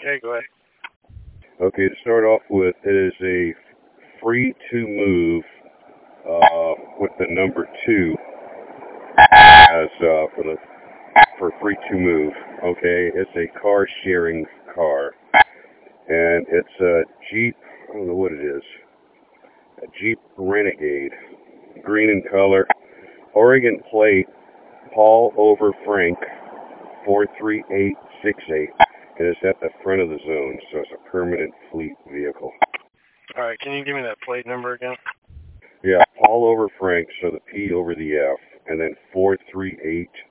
Okay, go ahead. Okay, to start off with, it is a free to move with the number 2 as for free to move. Okay, it's a car sharing car, and it's a Jeep. I don't know what it is. A Jeep Renegade, green in color, Oregon plate, Paul over Frank 43868. It is at the front of the zone, so it's a permanent fleet vehicle. All right, can you give me that plate number again? Yeah, Paul over Frank, so the P over the F, and then